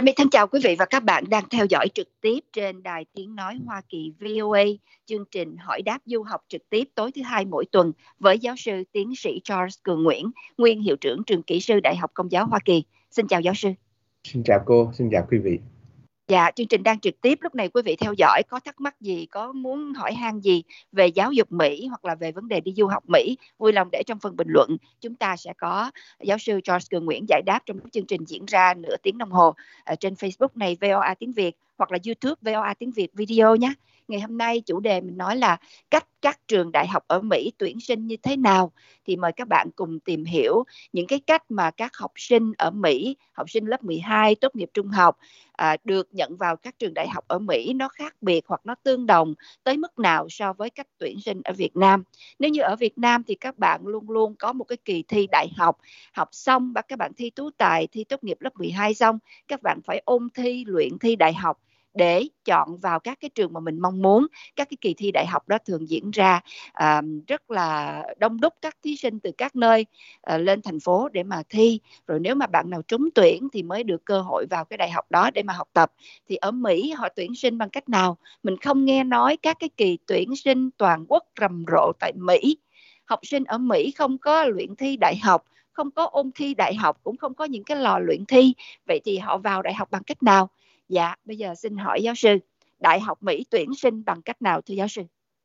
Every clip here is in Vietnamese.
Trà My thân chào quý vị và các bạn đang theo dõi trực tiếp trên Đài Tiếng Nói Hoa Kỳ VOA, chương trình hỏi đáp du học trực tiếp tối thứ Hai mỗi tuần với giáo sư tiến sĩ Charles Cường Nguyễn, nguyên hiệu trưởng trường kỹ sư Đại học Công giáo Hoa Kỳ. Xin chào giáo sư. Xin chào cô, xin chào quý vị. Dạ, chương trình đang trực tiếp, lúc này quý vị theo dõi có thắc mắc gì, có muốn hỏi han gì về giáo dục Mỹ hoặc là về vấn đề đi du học Mỹ, vui lòng để trong phần bình luận. Chúng ta sẽ có giáo sư Charles Cường Nguyễn giải đáp trong chương trình diễn ra nửa tiếng đồng hồ trên Facebook này VOA tiếng Việt hoặc là YouTube VOA tiếng Việt video nhé. Ngày hôm nay chủ đề mình nói là cách các trường đại học ở Mỹ tuyển sinh như thế nào. Thì mời các bạn cùng tìm hiểu những cái cách mà các học sinh ở Mỹ, học sinh lớp 12 tốt nghiệp trung học được nhận vào các trường đại học ở Mỹ nó khác biệt hoặc nó tương đồng tới mức nào so với cách tuyển sinh ở Việt Nam. Nếu như ở Việt Nam thì các bạn luôn luôn có một cái kỳ thi đại học, học xong và các bạn thi tú tài, thi tốt nghiệp lớp 12 xong, các bạn phải ôn thi, luyện thi đại học để chọn vào các cái trường mà mình mong muốn. Các cái kỳ thi đại học đó thường diễn ra rất là đông đúc các thí sinh từ các nơi lên thành phố để mà thi. Rồi nếu mà bạn nào trúng tuyển thì mới được cơ hội vào cái đại học đó để mà học tập. Thì ở Mỹ họ tuyển sinh bằng cách nào? Mình không nghe nói các cái kỳ tuyển sinh toàn quốc rầm rộ tại Mỹ. Học sinh ở Mỹ không có luyện thi đại học, không có ôn thi đại học, cũng không có những cái lò luyện thi. Vậy thì họ vào đại học bằng cách nào? Dạ, bây giờ xin hỏi giáo sư, đại học Mỹ tuyển sinh bằng cách nào thưa giáo sư?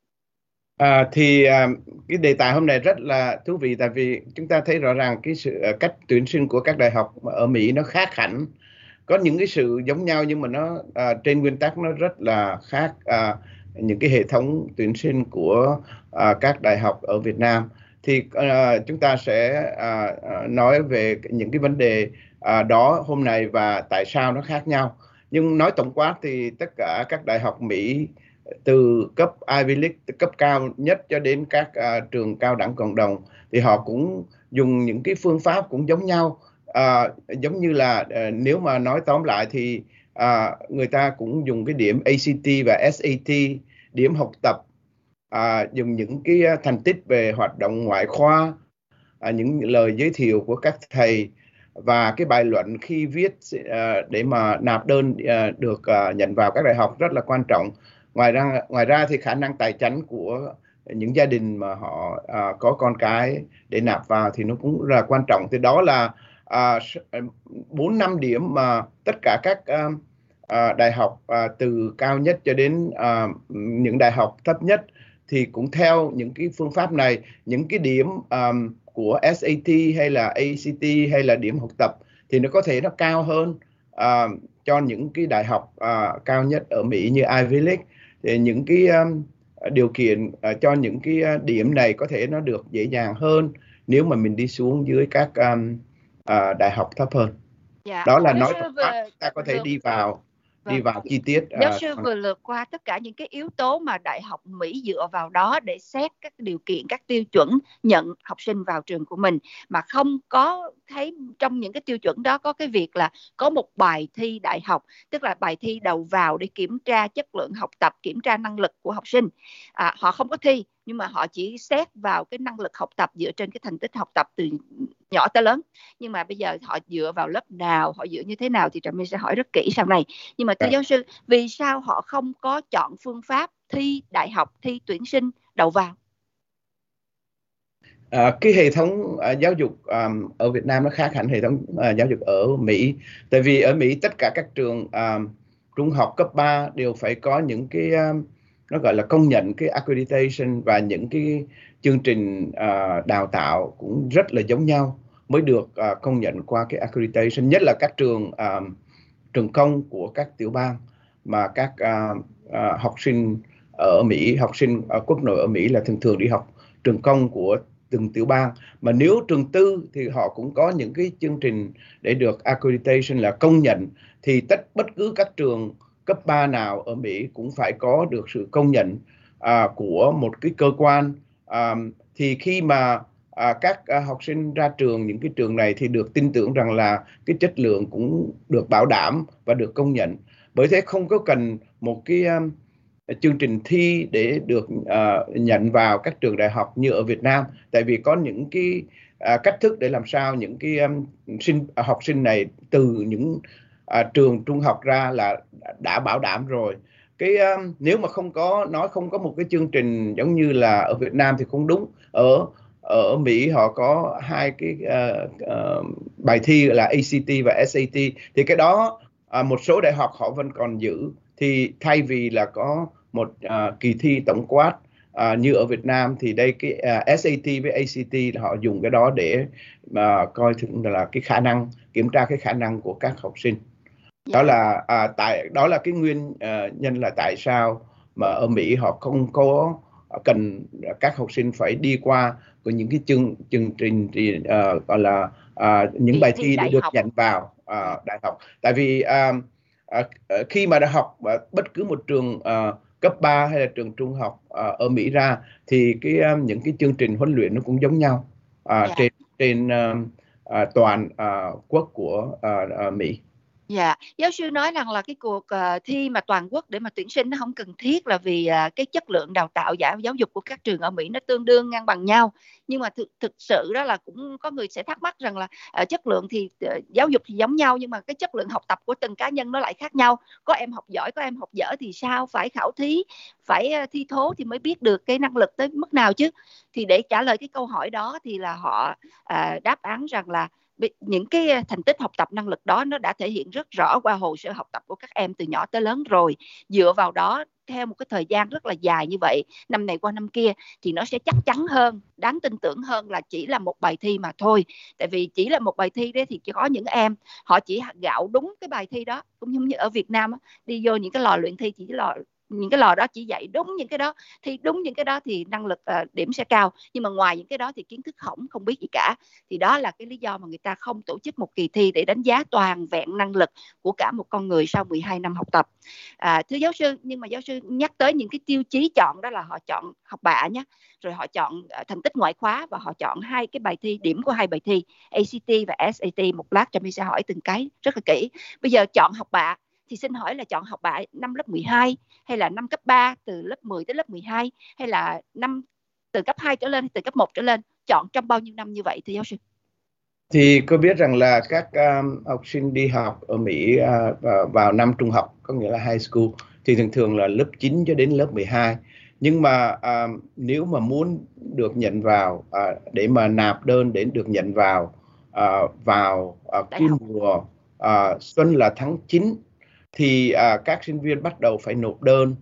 Cái đề tài hôm nay rất là thú vị, tại vì chúng ta thấy rõ ràng cái cách tuyển sinh của các đại học ở Mỹ nó khác hẳn. Có những cái sự giống nhau nhưng mà nó trên nguyên tắc nó rất là khác những cái hệ thống tuyển sinh của các đại học ở Việt Nam. Thì chúng ta sẽ nói về những cái vấn đề đó hôm nay và tại sao nó khác nhau. Nhưng nói tổng quát thì tất cả các đại học Mỹ từ cấp Ivy League, cấp cao nhất cho đến các trường cao đẳng cộng đồng thì họ cũng dùng những cái phương pháp cũng giống nhau. Giống như là nếu mà nói tóm lại thì người ta cũng dùng cái điểm ACT và SAT, điểm học tập, dùng những cái thành tích về hoạt động ngoại khoa, những lời giới thiệu của các thầy và cái bài luận khi viết để mà nạp đơn được nhận vào các đại học rất là quan trọng. Ngoài ra thì khả năng tài chính của những gia đình mà họ có con cái để nạp vào thì nó cũng rất là quan trọng. Thì đó là 4-5 điểm mà tất cả các đại học từ cao nhất cho đến những đại học thấp nhất thì cũng theo những cái phương pháp này. Những cái điểm của SAT hay là ACT hay là điểm học tập thì nó có thể nó cao hơn cho những cái đại học cao nhất ở Mỹ như Ivy League. Thì những cái điều kiện cho những cái điểm này có thể nó được dễ dàng hơn nếu mà mình đi xuống dưới các đại học thấp hơn. Đó là nói ta có thể đi vào chi tiết. Giáo sư vừa lượt qua tất cả những cái yếu tố mà đại học Mỹ dựa vào đó để xét các điều kiện, các tiêu chuẩn nhận học sinh vào trường của mình, mà không có thấy trong những cái tiêu chuẩn đó có cái việc là có một bài thi đại học, tức là bài thi đầu vào để kiểm tra chất lượng học tập, kiểm tra năng lực của học sinh. Họ không có thi, nhưng mà họ chỉ xét vào cái năng lực học tập dựa trên cái thành tích học tập từ nhỏ tới lớn. Nhưng mà bây giờ họ dựa vào lớp nào, họ dựa như thế nào thì Trà My sẽ hỏi rất kỹ sau này. Nhưng mà thưa giáo sư, vì sao họ không có chọn phương pháp thi đại học, thi tuyển sinh đầu vào? Cái hệ thống giáo dục ở Việt Nam nó khác hẳn hệ thống giáo dục ở Mỹ. Tại vì ở Mỹ tất cả các trường trung học cấp 3 đều phải có những cái nó gọi là công nhận cái accreditation, và những cái chương trình đào tạo cũng rất là giống nhau mới được công nhận qua cái accreditation. Nhất là các trường công của các tiểu bang mà các học sinh ở Mỹ, học sinh quốc nội ở Mỹ là thường đi học trường công của từng tiểu bang. Mà nếu trường tư thì họ cũng có những cái chương trình để được accreditation là công nhận. Thì bất cứ các trường cấp 3 nào ở Mỹ cũng phải có được sự công nhận của một cái cơ quan. Thì khi mà các học sinh ra trường, những cái trường này thì được tin tưởng rằng là cái chất lượng cũng được bảo đảm và được công nhận. Bởi thế không có cần một cái chương trình thi để được nhận vào các trường đại học như ở Việt Nam. Tại vì có những cái cách thức để làm sao những cái học sinh này từ những trường trung học ra là đã bảo đảm rồi. Nếu mà không có một cái chương trình giống như là ở Việt Nam thì không đúng. Ở ở Mỹ họ có hai cái bài thi là ACT và SAT, thì cái đó một số đại học họ vẫn còn giữ. Thì thay vì là có một kỳ thi tổng quát như ở Việt Nam, thì đây cái SAT với ACT họ dùng cái đó để mà coi thử là cái khả năng, kiểm tra cái khả năng của các học sinh. Đó là đó là cái nguyên nhân là tại sao mà ở Mỹ họ không có cần các học sinh phải đi qua của những cái chương trình gọi là những bài thi để được nhận vào đại học. Tại vì khi mà đã học bất cứ một trường cấp 3 hay là trường trung học ở Mỹ ra, thì những cái chương trình huấn luyện nó cũng giống nhau trên toàn quốc của Mỹ. Dạ, giáo sư nói rằng là cái cuộc thi mà toàn quốc để mà tuyển sinh nó không cần thiết, là vì cái chất lượng đào tạo giáo dục của các trường ở Mỹ nó tương đương ngang bằng nhau. Nhưng mà thực sự đó là cũng có người sẽ thắc mắc rằng là chất lượng thì giáo dục thì giống nhau, nhưng mà cái chất lượng học tập của từng cá nhân nó lại khác nhau. Có em học giỏi, có em học dở thì sao? Phải khảo thí, phải thi thố thì mới biết được cái năng lực tới mức nào chứ. Thì để trả lời cái câu hỏi đó thì là họ đáp án rằng là những cái thành tích học tập năng lực đó nó đã thể hiện rất rõ qua hồ sơ học tập của các em từ nhỏ tới lớn rồi. Dựa vào đó theo một cái thời gian rất là dài như vậy, năm này qua năm kia, thì nó sẽ chắc chắn hơn, đáng tin tưởng hơn là chỉ là một bài thi mà thôi. Tại vì chỉ là một bài thi đấy thì chỉ có những em họ chỉ gạo đúng cái bài thi đó, cũng như ở Việt Nam đi vô những cái lò luyện thi, những cái lò đó chỉ dạy đúng những cái đó, thì đúng những cái đó thì năng lực điểm sẽ cao, nhưng mà ngoài những cái đó thì kiến thức hỏng, không biết gì cả. Thì đó là cái lý do mà người ta không tổ chức một kỳ thi để đánh giá toàn vẹn năng lực của cả một con người sau 12 năm học tập. Thưa giáo sư, nhưng mà giáo sư nhắc tới những cái tiêu chí chọn, đó là họ chọn học bạ nhé, rồi họ chọn thành tích ngoại khóa, và họ chọn hai cái bài thi, điểm của hai bài thi ACT và SAT. Một lát Trâm sẽ hỏi từng cái rất là kỹ. Bây giờ chọn học bạ thì xin hỏi là chọn học bạ năm lớp 12 hay là năm cấp 3 từ lớp 10 tới lớp 12, hay là năm từ cấp 2 trở lên, từ cấp 1 trở lên, chọn trong bao nhiêu năm như vậy thưa giáo sư? Thì cô biết rằng là các học sinh đi học ở Mỹ vào năm trung học, có nghĩa là high school, thì thường thường là lớp 9 cho đến lớp 12. Nhưng mà nếu mà muốn được nhận vào, để mà nạp đơn để được nhận vào cái mùa xuân là tháng 9, thì các sinh viên bắt đầu phải nộp đơn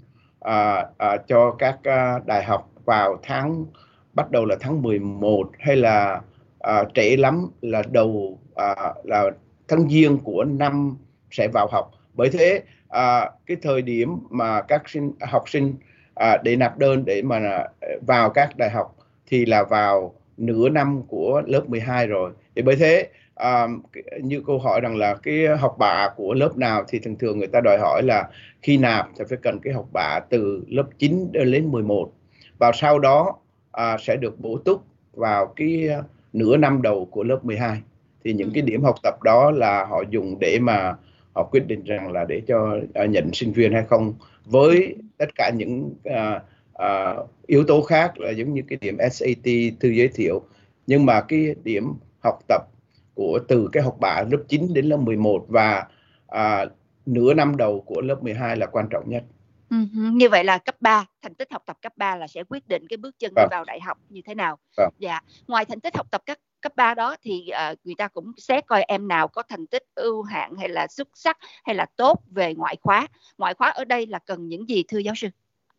cho các đại học vào bắt đầu là tháng 11, hay là trễ lắm là đầu là tháng Giêng của năm sẽ vào học. Bởi thế cái thời điểm mà các học sinh để nạp đơn để mà vào các đại học thì là vào nửa năm của lớp 12 rồi. Thì bởi thế như câu hỏi rằng là cái học bạ của lớp nào, thì thường thường người ta đòi hỏi là khi nạp thì phải cần cái học bạ từ lớp 9 đến 11, và sau đó sẽ được bổ túc vào cái nửa năm đầu của lớp 12. Thì những cái điểm học tập đó là họ dùng để mà họ quyết định rằng là để cho nhận sinh viên hay không, với tất cả những yếu tố khác là giống như cái điểm SAT, thư giới thiệu. Nhưng mà cái điểm học tập từ cái học bạ lớp 9 đến lớp 11 và nửa năm đầu của lớp 12 là quan trọng nhất. Như vậy là cấp 3, thành tích học tập cấp 3 là sẽ quyết định cái bước chân đi vào đại học như thế nào. Dạ. Ngoài thành tích học tập cấp 3 đó thì người ta cũng xét coi em nào có thành tích ưu hạng hay là xuất sắc hay là tốt về ngoại khóa. Ngoại khóa ở đây là cần những gì thưa giáo sư?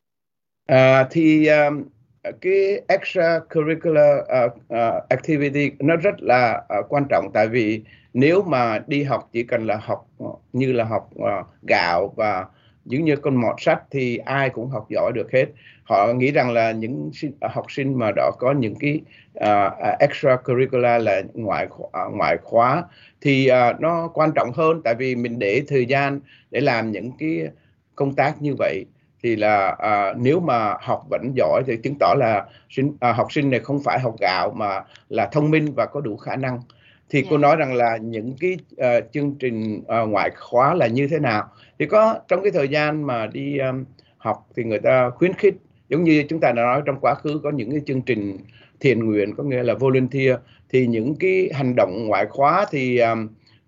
Cái extracurricular activity nó rất là quan trọng. Tại vì nếu mà đi học chỉ cần là học như là học gạo và giống như con mọt sách thì ai cũng học giỏi được hết. Họ nghĩ rằng là những học sinh mà đã có những cái extracurricular là ngoại khóa thì nó quan trọng hơn. Tại vì mình để thời gian để làm những cái công tác như vậy, thì là nếu mà học vẫn giỏi thì chứng tỏ là học sinh này không phải học gạo mà là thông minh và có đủ khả năng. Thì cô nói rằng là những cái chương trình ngoại khóa là như thế nào. Thì có trong cái thời gian mà đi học thì người ta khuyến khích, giống như chúng ta đã nói trong quá khứ, có những cái chương trình thiện nguyện, có nghĩa là volunteer. Thì những cái hành động ngoại khóa thì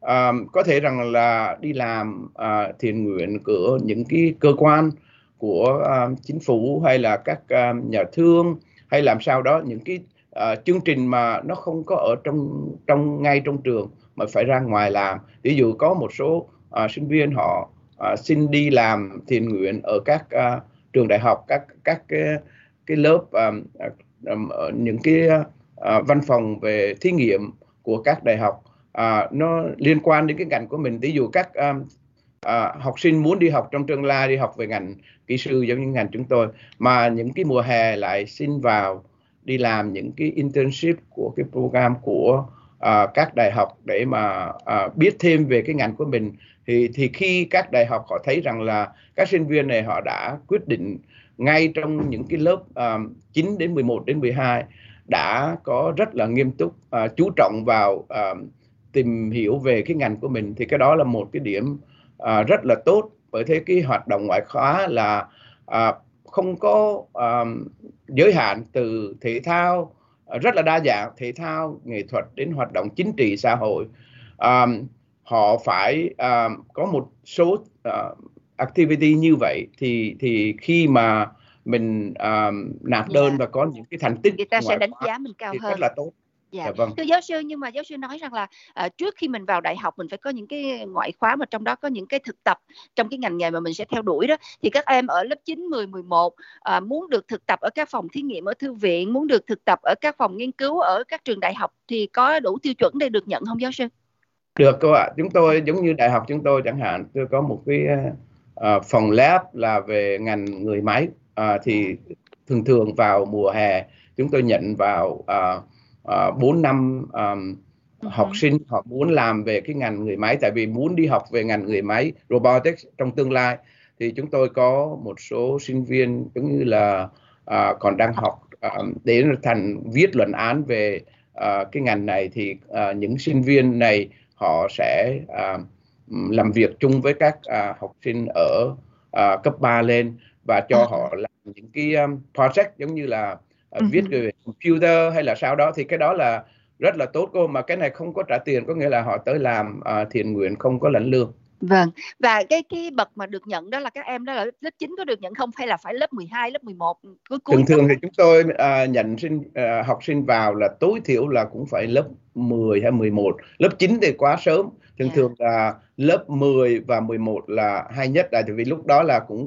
có thể rằng là đi làm thiện nguyện của những cái cơ quan của chính phủ hay là các nhà thương, hay làm sao đó những cái chương trình mà nó không có ở ngay trong trường mà phải ra ngoài làm. Ví dụ có một số sinh viên họ xin đi làm thiện nguyện ở các trường đại học, các cái lớp những cái văn phòng về thí nghiệm của các đại học nó liên quan đến cái ngành của mình. Ví dụ các học sinh muốn đi học trong tương lai, đi học về ngành kỹ sư giống như ngành chúng tôi, mà những cái mùa hè lại xin vào đi làm những cái internship của cái program của các đại học để mà biết thêm về cái ngành của mình, thì khi các đại học họ thấy rằng là các sinh viên này họ đã quyết định ngay trong những cái lớp 9 đến 11 đến 12 đã có rất là nghiêm túc chú trọng vào tìm hiểu về cái ngành của mình, thì cái đó là một cái điểm rất là tốt. Bởi thế cái hoạt động ngoại khóa là không có giới hạn, từ thể thao rất là đa dạng, thể thao, nghệ thuật đến hoạt động chính trị xã hội. Họ phải có một số activity như vậy thì khi mà mình nạp đơn và có những cái thành tích người ta sẽ đánh giá mình cao thì hơn. rất là tốt. Dạ, vâng. Thưa giáo sư, nhưng mà giáo sư nói rằng là trước khi mình vào đại học mình phải có những cái ngoại khóa mà trong đó có những cái thực tập trong cái ngành nghề mà mình sẽ theo đuổi đó. Thì các em ở lớp 9, 10, 11 muốn được thực tập ở các phòng thí nghiệm ở thư viện, muốn được thực tập ở các phòng nghiên cứu ở các trường đại học thì có đủ tiêu chuẩn để được nhận không giáo sư? Được cô ạ. Chúng tôi giống như đại học chúng tôi chẳng hạn, tôi có một cái phòng lab là về ngành người máy, thì thường vào mùa hè chúng tôi nhận vào 4 năm học sinh họ muốn làm về cái ngành người máy, tại vì muốn đi học về ngành người máy robotics trong tương lai. Thì chúng tôi có một số sinh viên giống như là còn đang học để thành viết luận án về cái ngành này, thì những sinh viên này họ sẽ làm việc chung với các học sinh ở cấp 3 lên và cho họ làm những cái project giống như là viết về computer hay là sao đó. Thì cái đó là rất là tốt cô, mà cái này không có trả tiền, có nghĩa là họ tới làm thiện nguyện không có lãnh lương. Vâng, và cái bậc mà được nhận đó là các em đó là lớp 9 có được nhận không, hay là phải lớp 12, lớp 11 cuối? Thường thì chúng tôi nhận học sinh vào là tối thiểu là cũng phải lớp 10 hay 11. Lớp 9 thì quá sớm. Thường là lớp 10 và 11 là hay nhất, tại vì lúc đó là cũng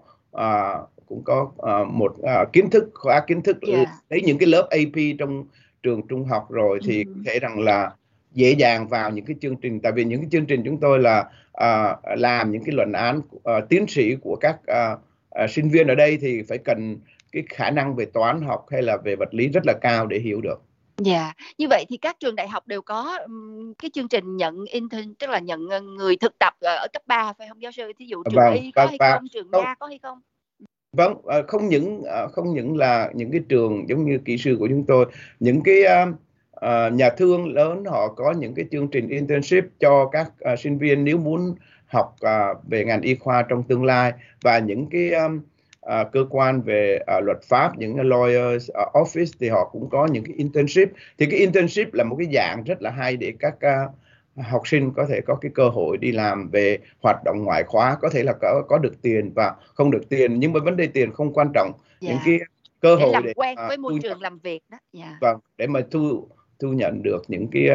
có một khóa kiến thức lấy những cái lớp AP trong trường trung học rồi, thì thể rằng là dễ dàng vào những cái chương trình. Tại vì những cái chương trình chúng tôi là làm những cái luận án tiến sĩ của các sinh viên ở đây thì phải cần cái khả năng về toán học hay là về vật lý rất là cao để hiểu được. Dạ, như vậy thì các trường đại học đều có cái chương trình nhận intern, tức là nhận người thực tập ở cấp 3 phải không giáo sư? Thí dụ trường Y có hay không, trường Nha có hay không? Vâng, không những là những cái trường giống như kỹ sư của chúng tôi, những cái nhà thương lớn họ có những cái chương trình internship cho các sinh viên nếu muốn học về ngành y khoa trong tương lai, và những cái cơ quan về luật pháp, những lawyers office thì họ cũng có những cái internship. Thì cái internship là một cái dạng rất là hay để các học sinh có thể có cái cơ hội đi làm về hoạt động ngoại khóa, có thể là có được tiền và không được tiền, nhưng mà vấn đề tiền không quan trọng. Những cái cơ hội làm quen với môi trường làm việc đó. Vâng, để mà thu nhận được những cái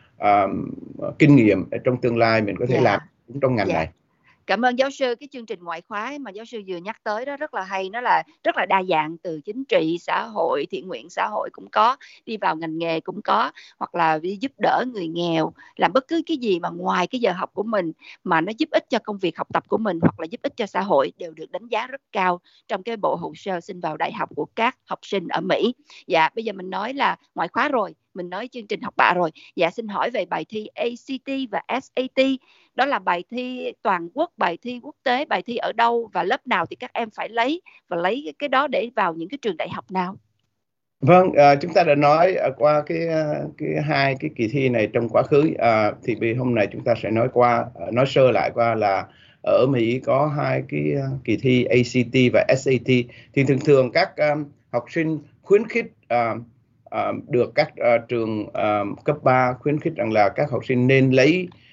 kinh nghiệm trong tương lai mình có thể làm trong ngành này. Cảm ơn giáo sư. Cái chương trình ngoại khóa mà giáo sư vừa nhắc tới đó rất là hay, nó là rất là đa dạng, từ chính trị, xã hội, thiện nguyện xã hội cũng có, đi vào ngành nghề cũng có, hoặc là giúp đỡ người nghèo, làm bất cứ cái gì mà ngoài cái giờ học của mình mà nó giúp ích cho công việc học tập của mình hoặc là giúp ích cho xã hội đều được đánh giá rất cao trong cái bộ hồ sơ xin vào đại học của các học sinh ở Mỹ. Dạ, bây giờ mình nói là ngoại khóa rồi, mình nói chương trình học bạ rồi. Dạ, xin hỏi về bài thi ACT và SAT. Đó là bài thi toàn quốc, bài thi quốc tế, bài thi ở đâu và lớp nào thì các em phải lấy, và lấy cái đó để vào những cái trường đại học nào? Vâng, chúng ta đã nói qua cái hai cái kỳ thi này trong quá khứ, thì hôm nay chúng ta sẽ nói sơ lại qua là ở Mỹ có hai cái kỳ thi ACT và SAT. Thì thường các học sinh khuyến khích được các trường cấp 3 khuyến khích rằng là các học sinh nên lấy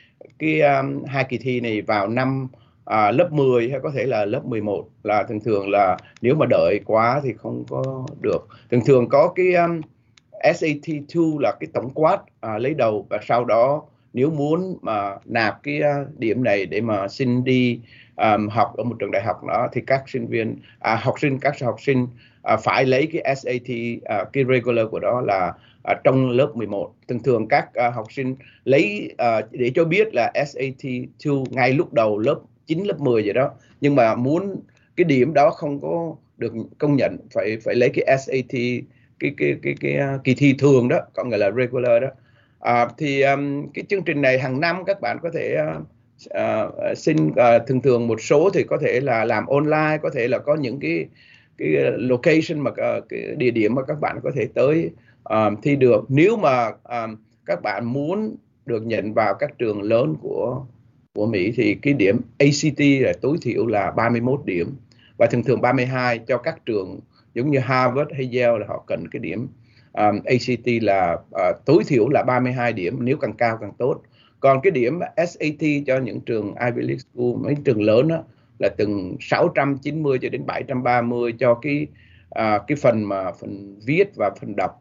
hai kỳ thi này vào năm lớp 10 hay có thể là lớp 11, là thường thường là nếu mà đợi quá thì không có được. Thường thường có cái SAT2 là cái tổng quát lấy đầu, và sau đó nếu muốn mà nạp cái điểm này để mà xin đi học ở một trường đại học đó thì các sinh viên các học sinh phải lấy cái SAT cái regular của đó là trong lớp 11. Thường thường các học sinh lấy để cho biết là SAT2 ngay lúc đầu lớp 9 lớp 10 vậy đó, nhưng mà muốn cái điểm đó không có được công nhận phải lấy cái SAT cái kỳ thi thường đó, có nghĩa là regular đó. Cái chương trình này hàng năm các bạn có thể xin, thường thường một số thì có thể là làm online, có thể là có những cái location mà cái địa điểm mà các bạn có thể tới thi được. Nếu mà các bạn muốn được nhận vào các trường lớn của Mỹ thì cái điểm ACT là tối thiểu là 31 điểm, và thường thường 32 cho các trường giống như Harvard hay Yale là họ cần cái điểm ACT là tối thiểu là 32 điểm, nếu càng cao càng tốt. Còn cái điểm SAT cho những trường Ivy League School, mấy trường lớn đó, là từ 690 cho đến 730 cho cái phần viết và phần đọc,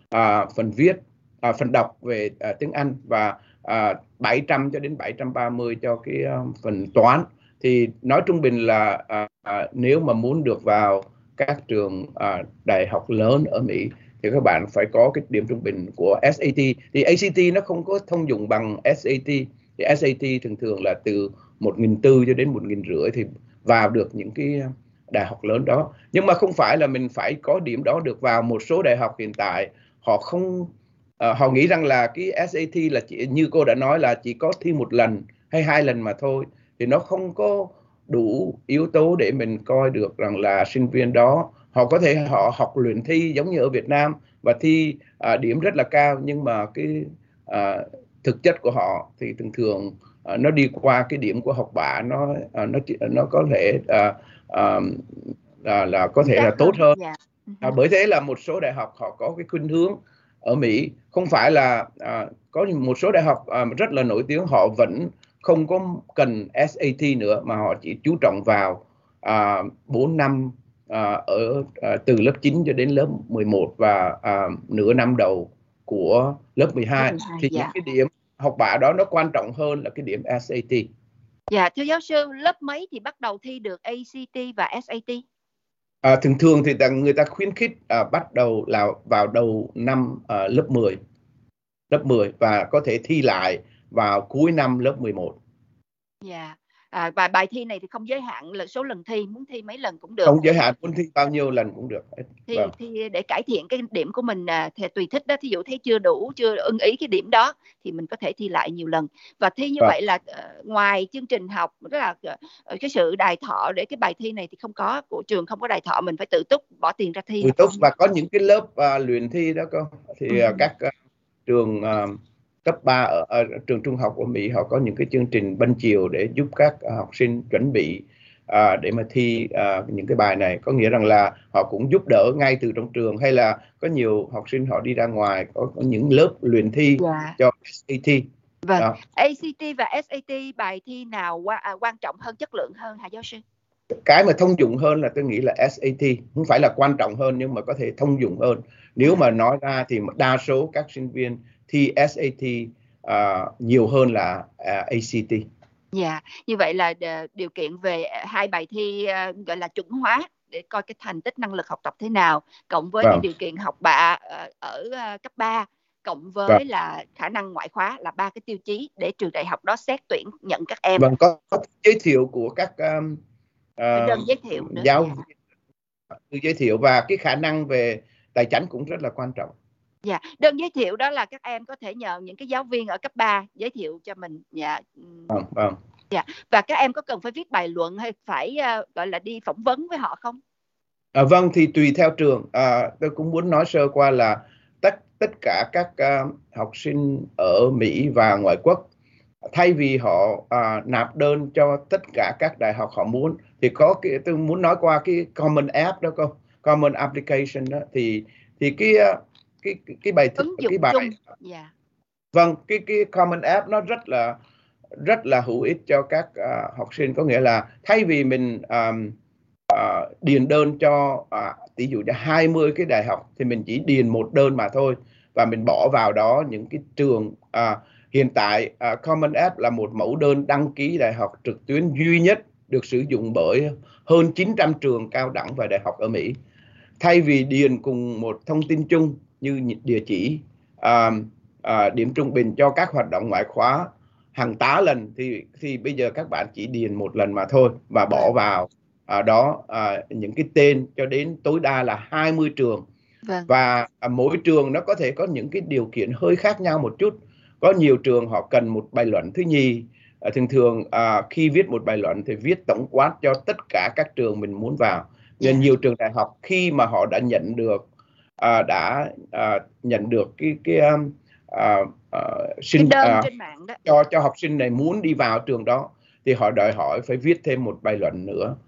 phần đọc về tiếng Anh, và 700 cho đến 730 cho cái phần toán. Thì nói trung bình là nếu mà muốn được vào các trường đại học lớn ở Mỹ thì các bạn phải có cái điểm trung bình của SAT. Thì ACT nó không có thông dụng bằng SAT. Thì SAT thường thường là từ 1.400 cho đến 1.500 thì vào được những cái đại học lớn đó. Nhưng mà không phải là mình phải có điểm đó được vào. Một số đại học hiện tại họ không họ nghĩ rằng là cái SAT là chỉ, như cô đã nói, là chỉ có thi một lần hay 2 lần mà thôi, thì nó không có đủ yếu tố để mình coi được rằng là sinh viên đó họ có thể họ học luyện thi giống như ở Việt Nam và thi điểm rất là cao, nhưng mà cái thực chất của họ thì thường thường nó đi qua cái điểm của học bạ, nó có thể là có thể là tốt hơn. Bởi thế là một số đại học họ có cái khuynh hướng ở Mỹ, không phải là có một số đại học rất là nổi tiếng họ vẫn không có cần SAT nữa, mà họ chỉ chú trọng vào 4 năm từ lớp 9 cho đến lớp 11 và nửa năm đầu của lớp 12. Thì những cái điểm học bạ đó nó quan trọng hơn là cái điểm SAT. Dạ, thưa giáo sư, lớp mấy thì bắt đầu thi được ACT và SAT? Thường thường thì người ta khuyến khích bắt đầu là vào đầu năm lớp 10 và có thể thi lại vào cuối năm lớp 11. Dạ. Và bài thi này thì không giới hạn là số lần thi, muốn thi mấy lần cũng được. Không giới hạn, muốn thi bao nhiêu lần cũng được. Thì để cải thiện cái điểm của mình thì tùy thích đó, thí dụ thấy chưa đủ, chưa ưng ý cái điểm đó thì mình có thể thi lại nhiều lần. Và thi như vậy là ngoài chương trình học, tức là cái sự đài thọ để cái bài thi này thì không có, của trường không có đài thọ, mình phải tự túc bỏ tiền ra thi. Tự túc, và có những cái lớp luyện thi đó cô. Thì các trường cấp 3 ở trường trung học của Mỹ họ có những cái chương trình ban chiều để giúp các học sinh chuẩn bị để mà thi những cái bài này. Có nghĩa rằng là họ cũng giúp đỡ ngay từ trong trường, hay là có nhiều học sinh họ đi ra ngoài có những lớp luyện thi cho SAT. Vâng. ACT và SAT bài thi nào quan trọng hơn, chất lượng hơn hả giáo sư? Cái mà thông dụng hơn là tôi nghĩ là SAT, không phải là quan trọng hơn nhưng mà có thể thông dụng hơn. Nếu mà nói ra thì đa số các sinh viên thi SAT nhiều hơn là ACT. Dạ, như vậy là điều kiện về hai bài thi gọi là chuẩn hóa để coi cái thành tích năng lực học tập thế nào, cộng với cái điều kiện học bạ ở cấp 3, cộng với là khả năng ngoại khóa, là 3 cái tiêu chí để trường đại học đó xét tuyển nhận các em. Vâng, có giới thiệu của các đơn giới thiệu nữa. giáo viên giới thiệu, và cái khả năng về tài chính cũng rất là quan trọng. Dạ, đơn giới thiệu đó là các em có thể nhờ những cái giáo viên ở cấp 3 giới thiệu cho mình. Dạ. Vâng. Dạ. Và các em có cần phải viết bài luận hay phải gọi là đi phỏng vấn với họ không? Vâng, thì tùy theo trường. Tôi cũng muốn nói sơ qua là tất cả các học sinh ở Mỹ và ngoại quốc, thay vì họ nạp đơn cho tất cả các đại học họ muốn, thì có tôi muốn nói qua cái Common App đó, Common Application đó, thì cái bài ứng dụng chung. Yeah. Vâng, cái Common App nó rất là rất là hữu ích cho các học sinh. Có nghĩa là thay vì mình điền đơn cho ví dụ như 20 cái đại học thì mình chỉ điền một đơn mà thôi, và mình bỏ vào đó những cái trường hiện tại Common App là một mẫu đơn đăng ký đại học trực tuyến duy nhất được sử dụng bởi hơn 900 trường cao đẳng và đại học ở Mỹ. Thay vì điền cùng một thông tin chung như địa chỉ, điểm trung bình cho các hoạt động ngoại khóa hàng tá lần, thì bây giờ các bạn chỉ điền một lần mà thôi, và bỏ vào đó những cái tên cho đến tối đa là 20 trường. Và mỗi trường nó có thể có những cái điều kiện hơi khác nhau một chút. Có nhiều trường họ cần một bài luận thứ nhì. Thường thường khi viết một bài luận thì viết tổng quát cho tất cả các trường mình muốn vào. Nên nhiều trường đại học khi mà họ đã nhận được cái đơn trên mạng đó, cho học sinh này muốn đi vào trường đó, thì họ đòi hỏi phải viết thêm một bài luận nữa,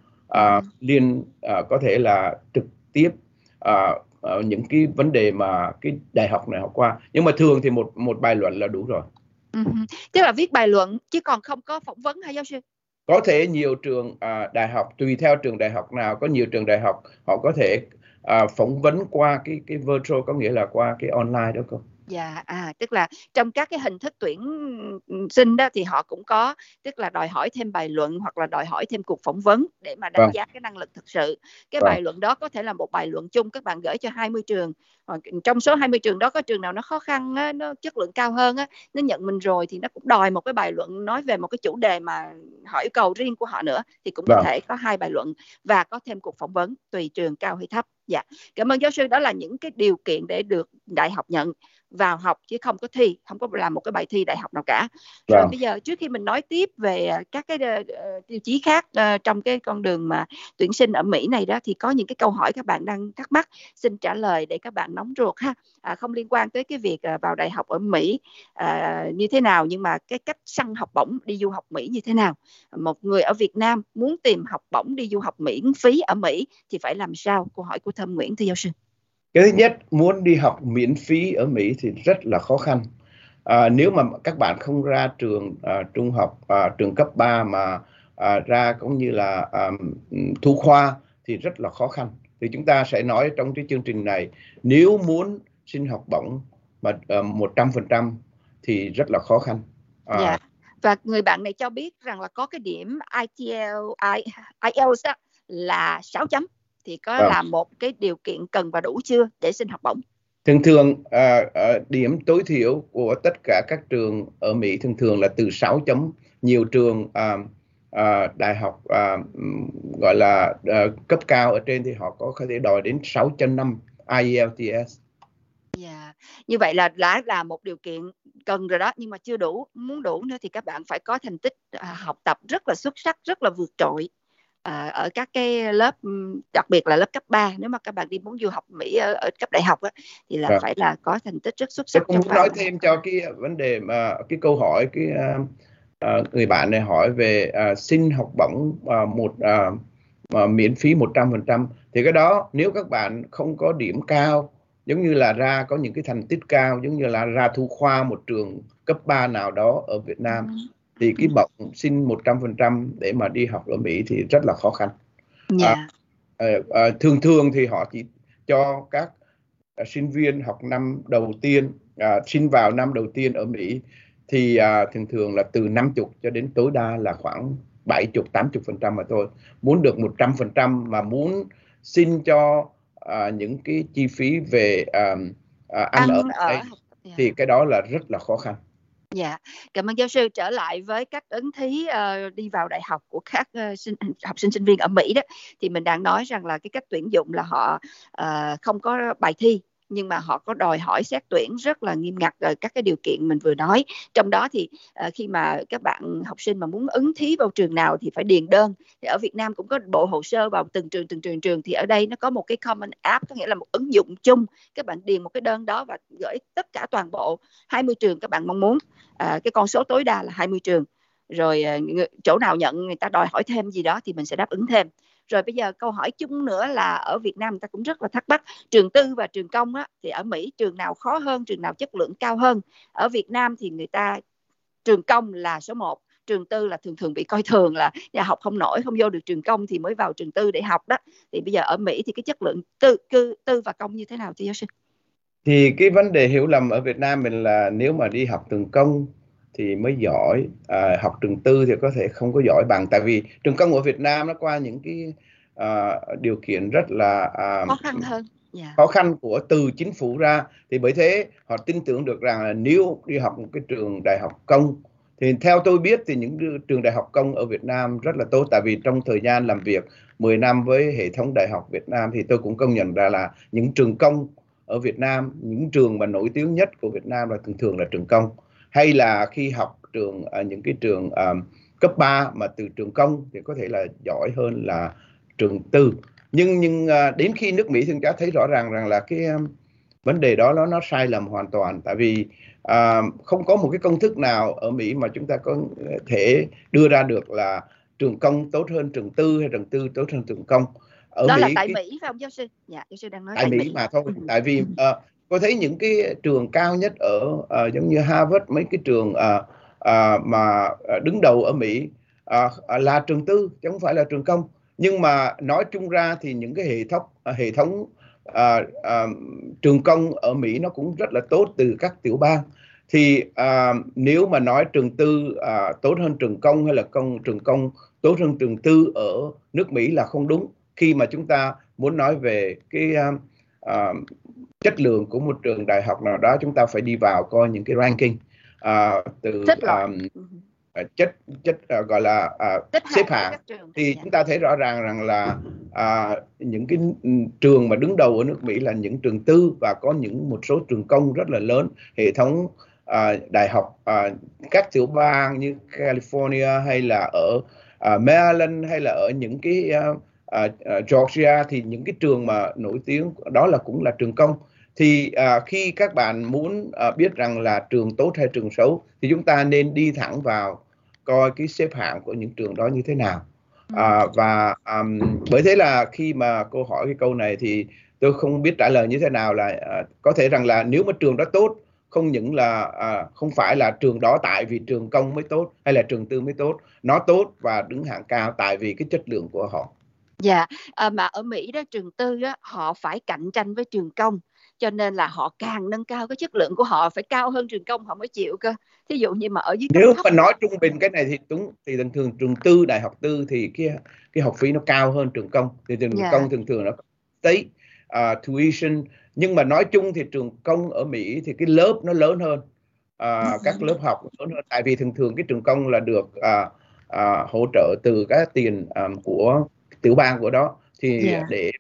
có thể là trực tiếp những cái vấn đề mà cái đại học này học qua. Nhưng mà thường thì một bài luận là đủ rồi. Tức là viết bài luận chứ còn không có phỏng vấn hả giáo sư? Có thể nhiều trường đại học, tùy theo trường đại học nào, có nhiều trường đại học họ có thể phỏng vấn qua cái virtual, có nghĩa là qua cái online đó cô. Dạ, tức là trong các cái hình thức tuyển sinh đó thì họ cũng có, tức là đòi hỏi thêm bài luận hoặc là đòi hỏi thêm cuộc phỏng vấn để mà đánh giá cái năng lực thực sự. Cái bài luận đó có thể là một bài luận chung các bạn gửi cho 20 trường. Trong số 20 trường đó có trường nào nó khó khăn á, nó chất lượng cao hơn á, nó nhận mình rồi thì nó cũng đòi một cái bài luận nói về một cái chủ đề mà họ yêu cầu riêng của họ nữa, thì cũng có thể có 2 bài luận và có thêm cuộc phỏng vấn tùy trường cao hay thấp. Dạ, cảm ơn giáo sư. Đó là những cái điều kiện để được đại học nhận vào học, chứ không có thi, không có làm một cái bài thi đại học nào cả. Rồi bây giờ trước khi mình nói tiếp về các cái tiêu chí khác trong cái con đường mà tuyển sinh ở Mỹ này đó, thì có những cái câu hỏi các bạn đang thắc mắc, xin trả lời để các bạn nóng ruột ha. Không liên quan tới cái việc vào đại học ở Mỹ như thế nào, nhưng mà cái cách săn học bổng đi du học Mỹ như thế nào. Một người ở Việt Nam muốn tìm học bổng đi du học miễn phí ở Mỹ thì phải làm sao? Câu hỏi của Thơm Nguyễn, thưa giáo sư. Cái thứ nhất, muốn đi học miễn phí ở Mỹ thì rất là khó khăn. Nếu mà các bạn không ra trường trung học, trường cấp 3 mà ra cũng như là thủ khoa thì rất là khó khăn. Thì chúng ta sẽ nói trong cái chương trình này, nếu muốn xin học bổng mà 100% thì rất là khó khăn. Dạ. Và người bạn này cho biết rằng là có cái điểm IELTS là 6 chấm. Thì có là một cái điều kiện cần và đủ chưa để xin học bổng? Thường thường điểm tối thiểu của tất cả các trường ở Mỹ thường thường là từ 6 chấm. Nhiều trường đại học gọi là cấp cao ở trên thì họ có thể đòi đến 6.5 IELTS. Dạ. Như vậy là đã là một điều kiện cần rồi đó, nhưng mà chưa đủ. Muốn đủ nữa thì các bạn phải có thành tích học tập rất là xuất sắc, rất là vượt trội ở các cái lớp, đặc biệt là lớp cấp 3. Nếu mà các bạn đi muốn du học Mỹ ở cấp đại học á, thì là phải là có thành tích rất xuất sắc. Tôi cũng nói thêm cho cái vấn đề mà cái câu hỏi người bạn này hỏi về xin học bổng miễn phí 100%. Thì cái đó nếu các bạn không có điểm cao, giống như là có những cái thành tích cao, giống như là ra thủ khoa một trường cấp 3 nào đó ở Việt Nam, thì cái bổng xin 100% để mà đi học ở Mỹ thì rất là khó khăn. Thường thường thì họ chỉ cho các sinh viên học năm đầu tiên, xin vào năm đầu tiên ở Mỹ thì thường thường là từ 50 cho đến tối đa là khoảng 70-80% mà thôi. Muốn được 100% mà muốn xin cho những cái chi phí về ăn ở đây thì cái đó là rất là khó khăn. Dạ, cảm ơn giáo sư. Trở lại với cách ứng thí đi vào đại học của các học sinh sinh viên ở Mỹ đó, thì mình đang nói rằng là cái cách tuyển dụng là họ không có bài thi, nhưng mà họ có đòi hỏi xét tuyển rất là nghiêm ngặt các cái điều kiện mình vừa nói. Trong đó thì khi mà các bạn học sinh mà muốn ứng thí vào trường nào thì phải điền đơn. Thì ở Việt Nam cũng có bộ hồ sơ vào từng trường, thì ở đây nó có một cái Common App, có nghĩa là một ứng dụng chung. Các bạn điền một cái đơn đó và gửi tất cả toàn bộ 20 trường các bạn mong muốn. Cái con số tối đa là 20 trường. Rồi chỗ nào nhận người ta đòi hỏi thêm gì đó thì mình sẽ đáp ứng thêm. Rồi bây giờ câu hỏi chung nữa là ở Việt Nam người ta cũng rất là thắc mắc, trường tư và trường công á, thì ở Mỹ trường nào khó hơn, trường nào chất lượng cao hơn? Ở Việt Nam thì người ta trường công là số 1, trường tư là thường thường bị coi thường, là nhà học không nổi, không vô được trường công thì mới vào trường tư để học đó. Thì bây giờ ở Mỹ thì cái chất lượng tư và công như thế nào thưa giáo sư? Thì cái vấn đề hiểu lầm ở Việt Nam mình là nếu mà đi học trường công thì mới giỏi, học trường tư thì có thể không có giỏi bằng, tại vì trường công ở Việt Nam nó qua những cái điều kiện rất là Khó khăn hơn. Yeah. khó khăn của từ chính phủ ra, thì bởi thế họ tin tưởng được rằng là nếu đi học một cái trường đại học công thì theo tôi biết thì những trường đại học công ở Việt Nam rất là tốt, tại vì trong thời gian làm việc 10 năm với hệ thống đại học Việt Nam thì tôi cũng công nhận ra là những trường công ở Việt Nam, những trường mà nổi tiếng nhất của Việt Nam là thường thường là trường công, hay là khi học những cái trường cấp 3 mà từ trường công thì có thể là giỏi hơn là trường tư. Nhưng đến khi nước Mỹ thì chúng ta thấy rõ ràng rằng là cái vấn đề đó nó sai lầm hoàn toàn, tại vì không có một cái công thức nào ở Mỹ mà chúng ta có thể đưa ra được là trường công tốt hơn trường tư hay trường tư tốt hơn trường công. Ở đó Mỹ, là tại Mỹ phải không giáo sư? Dạ, giáo sư đang nói tại Mỹ mà thôi. Tại vì tôi thấy những cái trường cao nhất ở giống như Harvard, mấy cái trường mà đứng đầu ở Mỹ là trường tư chứ không phải là trường công. Nhưng mà nói chung ra thì những cái hệ thống trường công ở Mỹ nó cũng rất là tốt từ các tiểu bang. Thì nếu mà nói trường tư tốt hơn trường công hay là trường công tốt hơn trường tư ở nước Mỹ là không đúng, khi mà chúng ta muốn nói về cái chất lượng của một trường đại học nào đó, chúng ta phải đi vào coi những cái ranking từ gọi là xếp hạng, thì chúng ta thấy rõ ràng rằng là những cái trường mà đứng đầu ở nước Mỹ là những trường tư, và có một số trường công rất là lớn. Hệ thống đại học các tiểu bang như California hay là ở Maryland hay là ở những cái Georgia, thì những cái trường mà nổi tiếng đó là cũng là trường công. Thì khi các bạn muốn biết rằng là trường tốt hay trường xấu thì chúng ta nên đi thẳng vào coi cái xếp hạng của những trường đó như thế nào. Và bởi thế là khi mà cô hỏi cái câu này thì tôi không biết trả lời như thế nào. Là có thể rằng là nếu mà trường đó tốt, không những là không phải là trường đó tại vì trường công mới tốt hay là trường tư mới tốt, nó tốt và đứng hạng cao tại vì cái chất lượng của họ. Dạ, mà ở Mỹ đó, trường tư đó, họ phải cạnh tranh với trường công, cho nên là họ càng nâng cao cái chất lượng của họ, phải cao hơn trường công họ mới chịu cơ. Thí dụ như mà ở dưới cấp Nếu thấp, mà nói trung bình cái này thì đúng, thì thường trường tư, đại học tư thì cái học phí nó cao hơn trường công. Thì trường công thường nó có state tuition, nhưng mà nói chung thì trường công ở Mỹ thì cái lớp nó lớn hơn, các lớp học lớn hơn, tại vì thường cái trường công là được hỗ trợ từ các tiền của tiểu bang của đó, thì để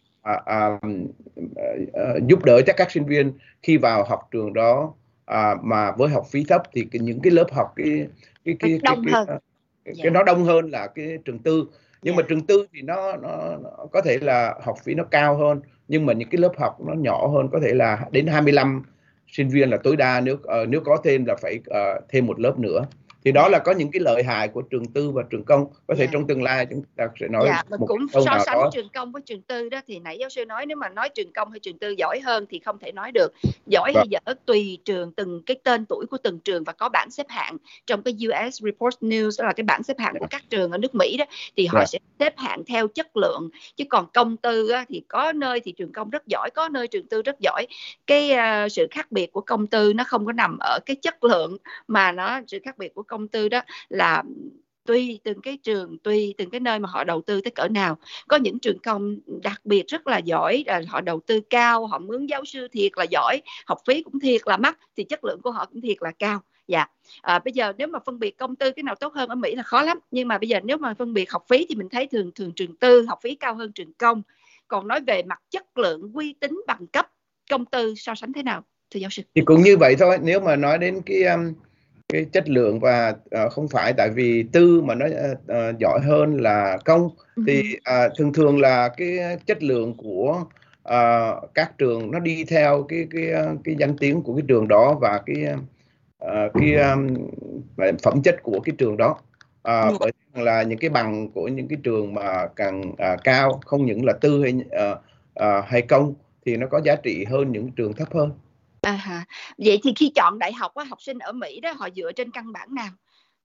giúp đỡ cho các sinh viên khi vào học trường đó mà với học phí thấp thì những cái lớp học cái nó đông hơn là cái trường tư. Nhưng mà trường tư thì nó có thể là học phí nó cao hơn, nhưng mà những cái lớp học nó nhỏ hơn, có thể là đến 25 sinh viên là tối đa, nếu có thêm là phải thêm một lớp nữa. Thì đó là có những cái lợi hại của trường tư và trường công. Có thể trong tương lai chúng ta sẽ nói mình một cũng câu so nào sánh đó. trường công với trường tư đó, thì nãy giáo sư nói nếu mà nói trường công hay trường tư giỏi hơn thì không thể nói được. Giỏi hay dở tùy trường, từng cái tên tuổi của từng trường, và có bảng xếp hạng trong cái US Report News, đó là cái bảng xếp hạng của các trường ở nước Mỹ đó, thì họ sẽ xếp hạng theo chất lượng. Chứ còn công tư á, thì có nơi thì trường công rất giỏi, có nơi trường tư rất giỏi. Cái sự khác biệt của công tư nó không có nằm ở cái chất lượng, mà sự khác biệt của công tư đó là tùy từng cái trường, tùy từng cái nơi mà họ đầu tư tới cỡ nào. Có những trường công đặc biệt rất là giỏi, họ đầu tư cao, họ mướn giáo sư thiệt là giỏi, học phí cũng thiệt là mắc, thì chất lượng của họ cũng thiệt là cao. Bây giờ nếu mà phân biệt công tư cái nào tốt hơn ở Mỹ là khó lắm. Nhưng mà bây giờ nếu mà phân biệt học phí thì mình thấy thường trường tư học phí cao hơn trường công. Còn nói về mặt chất lượng, uy tín, bằng cấp, công tư so sánh thế nào thưa giáo sư? Thì cũng như vậy thôi. Nếu mà nói đến cái chất lượng và không phải tại vì tư mà nó giỏi hơn là công, thì thường là cái chất lượng của các trường nó đi theo cái danh tiếng của cái trường đó và cái phẩm chất của cái trường đó. Bởi là những cái bằng của những cái trường mà càng cao, không những là tư hay công, thì nó có giá trị hơn những trường thấp hơn. Vậy thì khi chọn đại học, học sinh ở Mỹ đó họ dựa trên căn bản nào?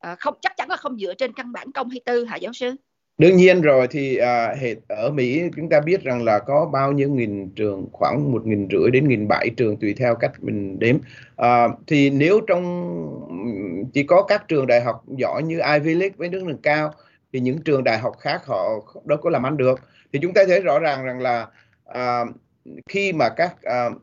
không, chắc chắn là không dựa trên căn bản công hay tư hả giáo sư? Đương nhiên rồi, thì ở Mỹ chúng ta biết rằng là có bao nhiêu nghìn trường, khoảng 1.500 đến 1.700 trường tùy theo cách mình đếm. Thì nếu chỉ có các trường đại học giỏi như Ivy League với nước cao, thì những trường đại học khác họ đâu có làm ăn được. Thì chúng ta thấy rõ ràng rằng là khi mà các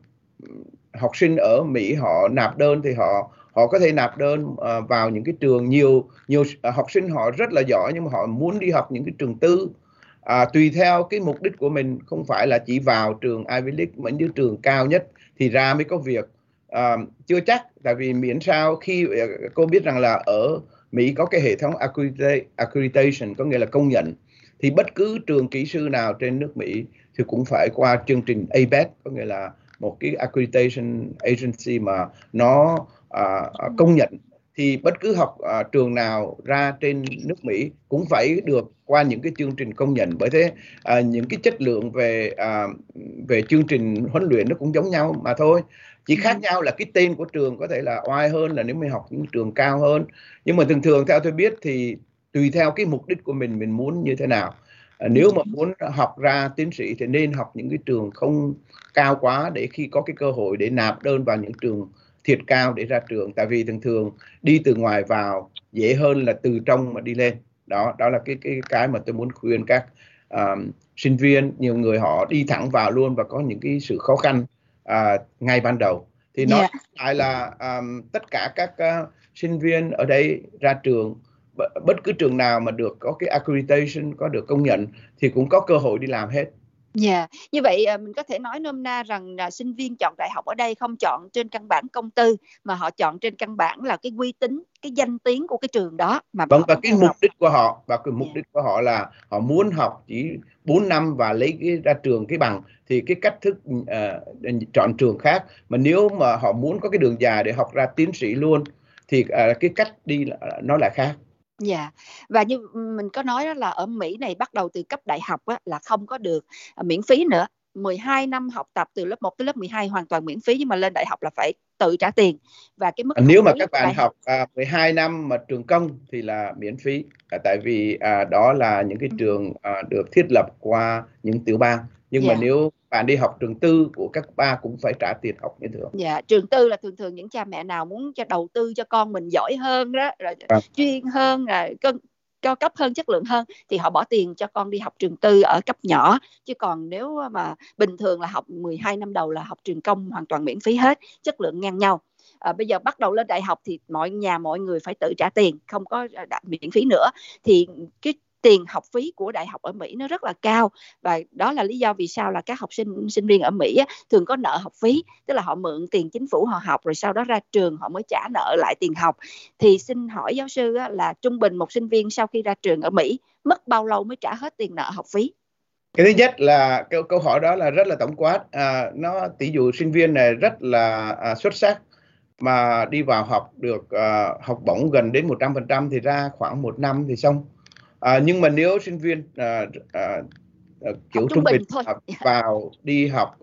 học sinh ở Mỹ họ nạp đơn, thì họ có thể nạp đơn vào những cái trường, nhiều học sinh họ rất là giỏi nhưng mà họ muốn đi học những cái trường tư, tùy theo cái mục đích của mình, không phải là chỉ vào trường Ivy League mà những trường cao nhất thì ra mới có việc. Chưa chắc, tại vì miễn sao khi cô biết rằng là ở Mỹ có cái hệ thống accreditation, có nghĩa là công nhận, thì bất cứ trường kỹ sư nào trên nước Mỹ thì cũng phải qua chương trình ABET, có nghĩa là một cái accreditation agency mà nó công nhận. Thì bất cứ trường nào ra trên nước Mỹ cũng phải được qua những cái chương trình công nhận. Bởi thế những cái chất lượng về chương trình huấn luyện nó cũng giống nhau mà thôi. Chỉ khác nhau là cái tên của trường có thể là oai hơn là nếu mình học những trường cao hơn. Nhưng mà thường thường theo tôi biết thì tùy theo cái mục đích của mình muốn như thế nào. Nếu mà muốn học ra tiến sĩ thì nên học những cái trường không cao quá, để khi có cái cơ hội để nạp đơn vào những trường thiệt cao để ra trường. Tại vì thường thường đi từ ngoài vào dễ hơn là từ trong mà đi lên. Đó là cái mà tôi muốn khuyên các sinh viên. Nhiều người họ đi thẳng vào luôn và có những cái sự khó khăn ngay ban đầu. Thì nói lại là tất cả các sinh viên ở đây ra trường, bất cứ trường nào mà được có cái accreditation, có được công nhận thì cũng có cơ hội đi làm hết. Như vậy mình có thể nói nôm na rằng là sinh viên chọn đại học ở đây không chọn trên căn bản công tư, mà họ chọn trên căn bản là cái uy tín, cái danh tiếng của cái trường đó mà và họ cái mục đích của họ, và cái mục đích của họ là họ muốn học chỉ 4 năm và lấy ra trường cái bằng, thì cái cách thức chọn trường khác. Mà nếu mà họ muốn có cái đường dài để học ra tiến sĩ luôn thì cái cách đi nó lại khác. Và như mình có nói đó, là ở Mỹ này bắt đầu từ cấp đại học á, là không có được miễn phí nữa. 12 năm học tập từ lớp 1 tới lớp 12 hoàn toàn miễn phí, nhưng mà lên đại học là phải tự trả tiền. Và cái mức nếu mà các bạn học 12 năm mà trường công thì là miễn phí, tại vì đó là những cái trường được thiết lập qua những tiểu bang. Nhưng mà nếu bạn đi học trường tư của các ba cũng phải trả tiền học như thường. Trường tư là thường thường những cha mẹ nào muốn cho đầu tư cho con mình giỏi hơn đó, rồi chuyên hơn, cao cấp hơn, chất lượng hơn, thì họ bỏ tiền cho con đi học trường tư ở cấp nhỏ. Chứ còn nếu mà bình thường là học 12 năm đầu là học trường công hoàn toàn miễn phí hết, chất lượng ngang nhau. Bây giờ bắt đầu lên đại học thì mọi người phải tự trả tiền, không có miễn phí nữa. Thì cái tiền học phí của đại học ở Mỹ nó rất là cao, và đó là lý do vì sao là các học sinh viên ở Mỹ á, thường có nợ học phí, tức là họ mượn tiền chính phủ họ học rồi sau đó ra trường họ mới trả nợ lại tiền học. Thì xin hỏi giáo sư á, là trung bình một sinh viên sau khi ra trường ở Mỹ mất bao lâu mới trả hết tiền nợ học phí? Cái thứ nhất là câu hỏi đó là rất là tổng quát. Nó tỷ dụ sinh viên này rất là xuất sắc mà đi vào học được học bổng gần đến 100% thì ra khoảng 1 năm thì xong. Nhưng mà nếu sinh viên kiểu trung bình vào đi học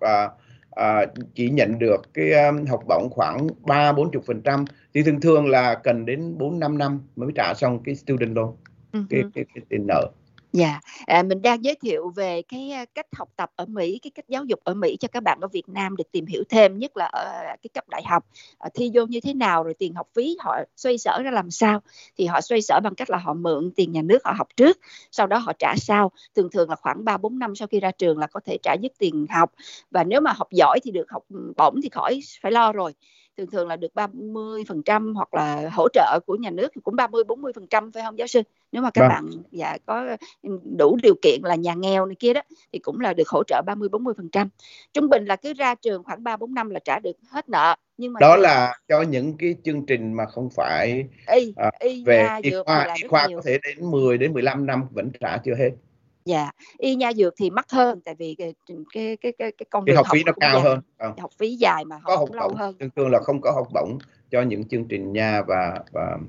chỉ nhận được cái học bổng khoảng 30-40% thì thường thường là cần đến 4-5 năm mới trả xong cái student loan, cái tiền nợ. Mình đang giới thiệu về cái cách học tập ở Mỹ, cái cách giáo dục ở Mỹ cho các bạn ở Việt Nam được tìm hiểu thêm, nhất là ở cái cấp đại học. Thi vô như thế nào, rồi tiền học phí họ xoay sở ra làm sao. Thì họ xoay sở bằng cách là họ mượn tiền nhà nước họ học trước, sau đó họ trả sau. Thường thường là khoảng 3-4 năm sau khi ra trường là có thể trả dứt tiền học. Và nếu mà học giỏi thì được học bổng thì khỏi phải lo rồi. Thường thường là được 30% hoặc là hỗ trợ của nhà nước thì cũng 30-40%, phải không giáo sư? Nếu mà các bạn có đủ điều kiện là nhà nghèo này kia đó thì cũng là được hỗ trợ 30-40%. Trung bình là cứ ra trường khoảng 3-4 năm là trả được hết nợ. Nhưng mà đó là cho những cái chương trình mà không phải về y khoa có thể đến 10-15 năm vẫn trả chưa hết. Y nha dược thì mắc hơn, tại vì cái con đường học phí nó cao hơn, học phí dài mà có học lâu hơn. Thường thường là không có học bổng cho những chương trình nha và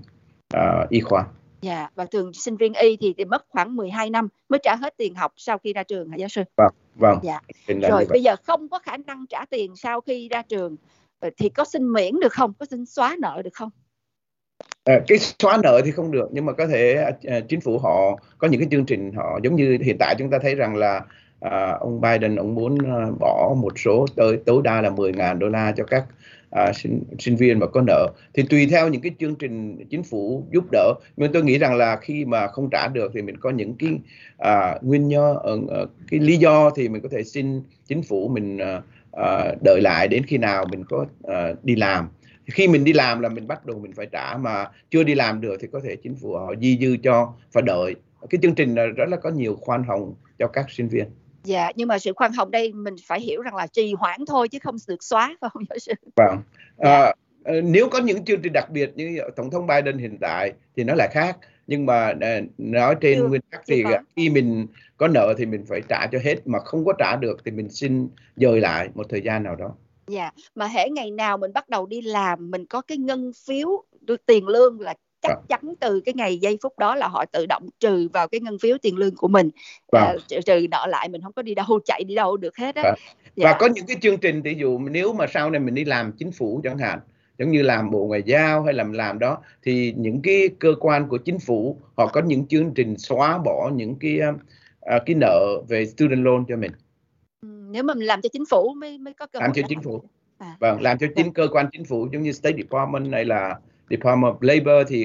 y khoa. Và thường sinh viên y thì mất khoảng 12 năm mới trả hết tiền học sau khi ra trường hả giáo sư? Vâng. Rồi bây giờ không có khả năng trả tiền sau khi ra trường thì có xin miễn được không? Có xin xóa nợ được không? Cái xóa nợ thì không được, nhưng mà có thể chính phủ họ có những cái chương trình, họ giống như hiện tại chúng ta thấy rằng là ông Biden ông muốn bỏ một số tối đa là 10.000 đô la cho các sinh viên mà có nợ, thì tùy theo những cái chương trình chính phủ giúp đỡ. Nhưng tôi nghĩ rằng là khi mà không trả được thì mình có những cái nguyên nhân, cái lý do thì mình có thể xin chính phủ mình đợi lại đến khi nào mình có đi làm. Khi mình đi làm là mình bắt đầu mình phải trả, mà chưa đi làm được thì có thể chính phủ họ di dư cho, phải đợi. Cái chương trình rất là có nhiều khoan hồng cho các sinh viên. Dạ, nhưng mà sự khoan hồng đây mình phải hiểu rằng là trì hoãn thôi chứ không được xóa, phải không giáo sư? Vâng. Dạ. Nếu có những chương trình đặc biệt như Tổng thống Biden hiện tại thì nó lại khác. Nhưng mà nói trên nguyên tắc thì khi mình có nợ thì mình phải trả cho hết, mà không có trả được thì mình xin dời lại một thời gian nào đó. Dạ, mà hễ ngày nào mình bắt đầu đi làm, mình có cái ngân phiếu tiền lương là chắc chắn từ cái ngày giây phút đó là họ tự động trừ vào cái ngân phiếu tiền lương của mình. Trừ nợ lại, mình không có đi đâu, chạy đi đâu được hết á. Và có những cái chương trình, ví dụ nếu mà sau này mình đi làm chính phủ chẳng hạn, giống như làm Bộ Ngoại giao hay làm đó, thì những cái cơ quan của chính phủ họ có những chương trình xóa bỏ những cái nợ về student loan cho mình. Nếu mà mình làm cho chính phủ mới có cơ hội làm cho chính phủ. Vâng, làm cho cơ quan chính phủ giống như State Department hay là Department of Labor, thì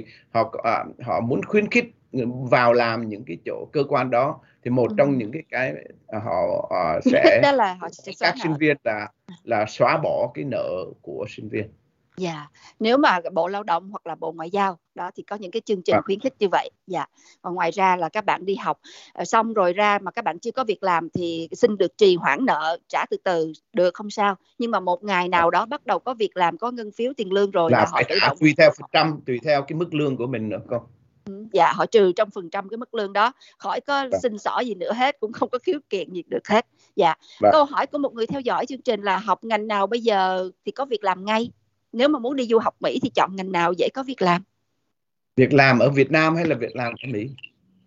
họ muốn khuyến khích vào làm những cái chỗ cơ quan đó, thì một trong những cái họ sẽ đó là họ sẽ các sinh viên là xóa bỏ cái nợ của sinh viên. Dạ, nếu mà Bộ Lao động hoặc là Bộ Ngoại giao đó thì có những cái chương trình khuyến khích như vậy. Dạ. Còn ngoài ra là các bạn đi học xong rồi ra mà các bạn chưa có việc làm thì xin được trì hoãn nợ, trả từ từ được, không sao. Nhưng mà một ngày nào đó bắt đầu có việc làm, có ngân phiếu tiền lương rồi là họ tự động, tùy theo phần trăm, tùy theo cái mức lương của mình nữa con. Dạ, họ trừ trong phần trăm cái mức lương đó, khỏi có xin xỏ gì nữa hết, cũng không có khiếu kiện gì được hết. Dạ. Câu hỏi của một người theo dõi chương trình là học ngành nào bây giờ thì có việc làm ngay? Nếu mà muốn đi du học Mỹ thì chọn ngành nào dễ có việc làm? Việc làm ở Việt Nam hay là việc làm ở Mỹ?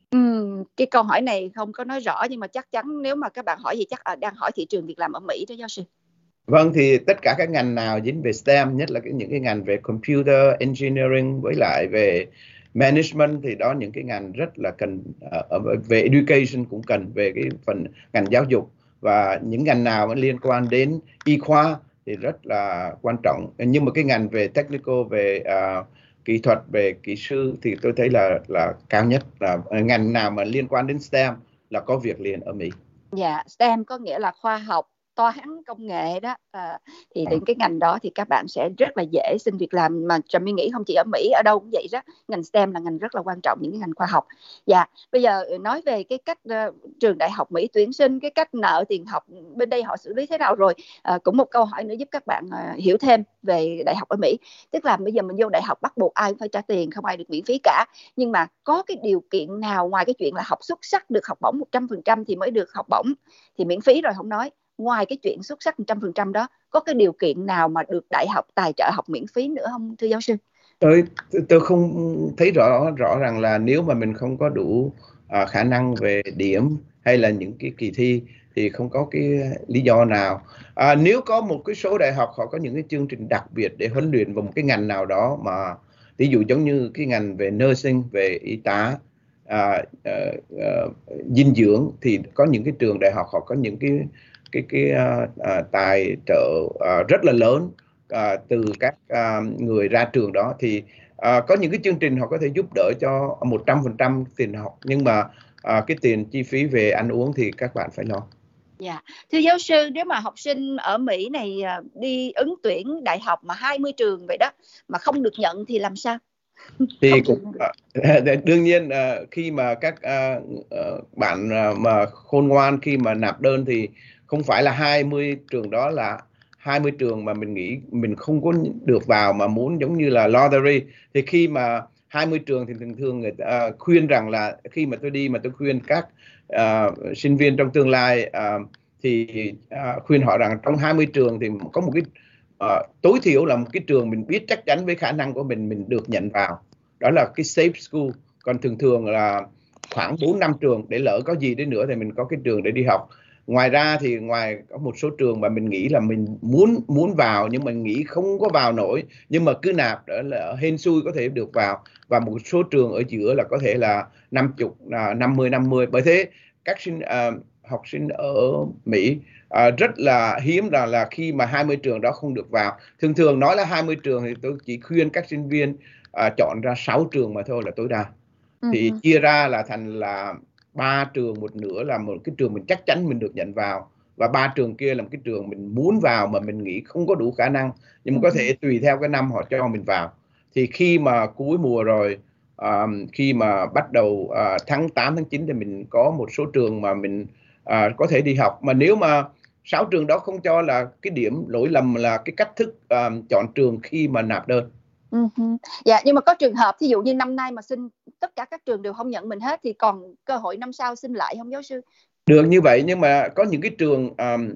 Cái câu hỏi này không có nói rõ, nhưng mà chắc chắn nếu mà các bạn hỏi gì chắc đang hỏi thị trường việc làm ở Mỹ đó giáo sư. Vâng, thì tất cả các ngành nào dính về STEM, nhất là những cái ngành về computer engineering với lại về management, thì đó những cái ngành rất là cần, về education cũng cần, về cái phần ngành giáo dục, và những ngành nào liên quan đến y khoa thì rất là quan trọng. Nhưng mà cái ngành về technical, về kỹ thuật, về kỹ sư thì tôi thấy là cao nhất, là ngành nào mà liên quan đến STEM là có việc liền ở Mỹ. Dạ, STEM có nghĩa là khoa học, toán, công nghệ đó. Thì đến cái ngành đó thì các bạn sẽ rất là dễ xin việc làm, mà Trà My nghĩ không chỉ ở Mỹ, ở đâu cũng vậy đó. Ngành STEM là ngành rất là quan trọng, những cái ngành khoa học. Dạ, bây giờ nói về cái cách trường đại học Mỹ tuyển sinh, cái cách nợ tiền học bên đây họ xử lý thế nào rồi. Cũng một câu hỏi nữa giúp các bạn hiểu thêm về đại học ở Mỹ. Tức là bây giờ mình vô đại học bắt buộc ai cũng phải trả tiền, không ai được miễn phí cả. Nhưng mà có cái điều kiện nào ngoài cái chuyện là học xuất sắc được học bổng 100% thì mới được học bổng, thì miễn phí rồi không nói, ngoài cái chuyện xuất sắc 100% đó, có cái điều kiện nào mà được đại học tài trợ học miễn phí nữa không thưa giáo sư? Tôi không thấy rõ rằng là nếu mà mình không có đủ khả năng về điểm hay là những cái kỳ thi thì không có cái lý do nào. Nếu có một cái số đại học họ có những cái chương trình đặc biệt để huấn luyện vào một cái ngành nào đó, mà ví dụ giống như cái ngành về nursing, về y tá, dinh dưỡng, thì có những cái trường đại học họ có những cái tài trợ rất là lớn từ các người ra trường đó, thì có những cái chương trình họ có thể giúp đỡ cho 100% tiền học, nhưng mà cái tiền chi phí về ăn uống thì các bạn phải lo. Dạ. Thưa giáo sư, nếu mà học sinh ở Mỹ này đi ứng tuyển đại học mà 20 trường vậy đó mà không được nhận thì làm sao? Thì đương nhiên khi mà các bạn mà khôn ngoan, khi mà nạp đơn thì không phải là 20 trường đó là 20 trường mà mình nghĩ mình không có được vào, mà muốn giống như là lottery, thì khi mà 20 trường thì thường người ta khuyên rằng là khi mà tôi đi mà tôi khuyên các sinh viên trong tương lai, thì khuyên họ rằng trong 20 trường thì có một cái tối thiểu là một cái trường mình biết chắc chắn với khả năng của mình được nhận vào, đó là cái safe school. Còn thường là khoảng 4-5 trường, để lỡ có gì đến nữa thì mình có cái trường để đi học. Ngoài ra thì ngoài có một số trường mà mình nghĩ là mình muốn vào nhưng mình nghĩ không có vào nổi, nhưng mà cứ nạp đó là hên xui có thể được vào, và một số trường ở giữa là có thể là 50-50. Bởi thế các học sinh ở Mỹ rất là hiếm là khi mà 20 trường đó không được vào. Thường nói là 20 trường thì tôi chỉ khuyên các sinh viên chọn ra 6 trường mà thôi là tối đa. Thì chia ra là thành là 3 trường, một nửa là một cái trường mình chắc chắn mình được nhận vào, và 3 trường kia là một cái trường mình muốn vào mà mình nghĩ không có đủ khả năng, nhưng mà có thể tùy theo cái năm họ cho mình vào. Thì khi mà cuối mùa rồi, khi mà bắt đầu tháng 8, tháng 9 thì mình có một số trường mà mình có thể đi học. Mà nếu mà 6 trường đó không cho, là cái điểm lỗi lầm là cái cách thức chọn trường khi mà nạp đơn. Dạ, nhưng mà có trường hợp thí dụ như năm nay mà xin tất cả các trường đều không nhận mình hết thì còn cơ hội năm sau xin lại không giáo sư? Được như vậy, nhưng mà có những cái trường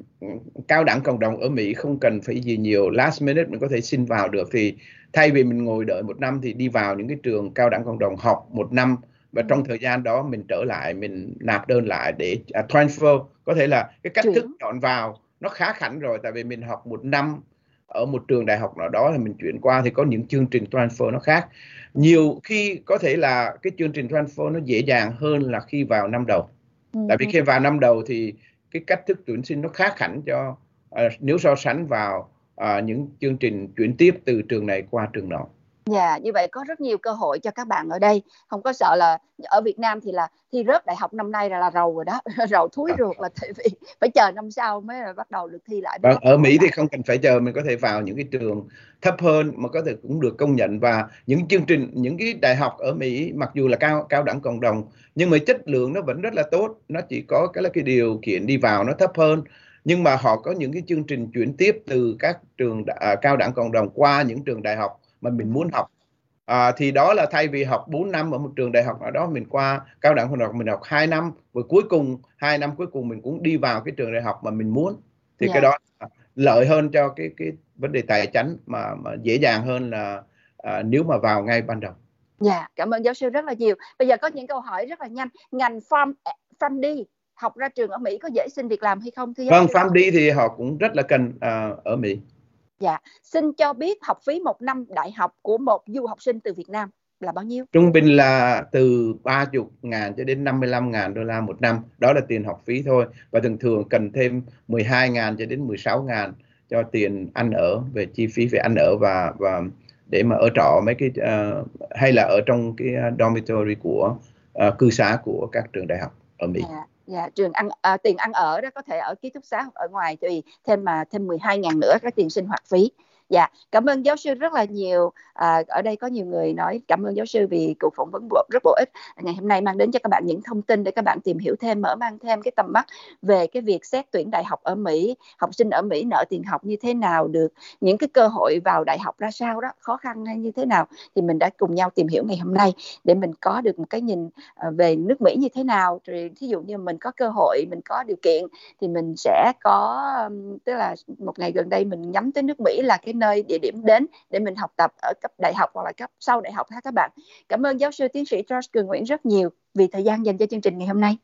cao đẳng cộng đồng ở Mỹ không cần phải gì nhiều, last minute mình có thể xin vào được. Thì thay vì mình ngồi đợi 1 năm thì đi vào những cái trường cao đẳng cộng đồng học 1 năm, và trong thời gian đó mình trở lại, mình nạp đơn lại để transfer. Có thể là cái cách thức chọn vào nó khá khảnh rồi, tại vì mình học 1 năm ở một trường đại học nào đó thì mình chuyển qua, thì có những chương trình transfer nó khác. Nhiều khi có thể là cái chương trình transfer nó dễ dàng hơn là khi vào năm đầu. Tại vì khi vào năm đầu thì cái cách thức tuyển sinh nó khác hẳn cho nếu so sánh vào những chương trình chuyển tiếp từ trường này qua trường nọ. Dạ, như vậy có rất nhiều cơ hội cho các bạn ở đây. Không có sợ là ở Việt Nam thì là thi rớt đại học năm nay là rầu rồi đó, rầu thúi ruột, là tại vì phải chờ năm sau mới là bắt đầu được thi lại. Ở Mỹ thì không cần phải chờ, mình có thể vào những cái trường thấp hơn mà có thể cũng được công nhận. Và những chương trình, những cái đại học ở Mỹ mặc dù là cao đẳng cộng đồng nhưng mà chất lượng nó vẫn rất là tốt. Nó chỉ có cái điều kiện đi vào nó thấp hơn, nhưng mà họ có những cái chương trình chuyển tiếp từ các trường cao đẳng cộng đồng qua những trường đại học mà mình muốn học. Thì đó là thay vì học 4 năm ở một trường đại học nào đó, mình qua cao đẳng cộng đồng mình học 2 năm, rồi cuối cùng 2 năm cuối cùng mình cũng đi vào cái trường đại học mà mình muốn. Thì cái đó lợi hơn cho cái vấn đề tài chính, mà dễ dàng hơn là nếu mà vào ngay ban đầu. Dạ, cảm ơn giáo sư rất là nhiều. Bây giờ có những câu hỏi rất là nhanh. Ngành PharmD học ra trường ở Mỹ có dễ xin việc làm hay không thưa giáo sư? Vâng, PharmD thì họ cũng rất là cần ở Mỹ. Dạ, xin cho biết học phí 1 năm đại học của một du học sinh từ Việt Nam là bao nhiêu? Trung bình là từ 30.000 cho đến 55.000 đô la 1 năm. Đó là tiền học phí thôi. Và thường cần thêm 12.000 cho đến 16.000 cho tiền ăn ở, về chi phí về ăn ở và để mà ở trọ mấy cái hay là ở trong cái dormitory của cư xá của các trường đại học ở Mỹ. Dạ, tiền ăn ở đó có thể ở ký túc xá hoặc ở ngoài, tùy thêm 12.000 nữa cái tiền sinh hoạt phí. Dạ, cảm ơn giáo sư rất là nhiều. Ở đây có nhiều người nói cảm ơn giáo sư vì cuộc phỏng vấn rất bổ ích. Ngày hôm nay mang đến cho các bạn những thông tin để các bạn tìm hiểu thêm, mở mang thêm cái tầm mắt về cái việc xét tuyển đại học ở Mỹ, học sinh ở Mỹ nợ tiền học như thế nào, được những cái cơ hội vào đại học ra sao đó, khó khăn hay như thế nào, thì mình đã cùng nhau tìm hiểu ngày hôm nay để mình có được một cái nhìn về nước Mỹ như thế nào. Rồi thí dụ như mình có cơ hội, mình có điều kiện thì mình sẽ có, tức là một ngày gần đây mình nhắm tới nước Mỹ là cái nơi địa điểm đến để mình học tập ở cấp đại học hoặc là cấp sau đại học ha các bạn. Cảm ơn giáo sư tiến sĩ George Cường Nguyễn rất nhiều vì thời gian dành cho chương trình ngày hôm nay.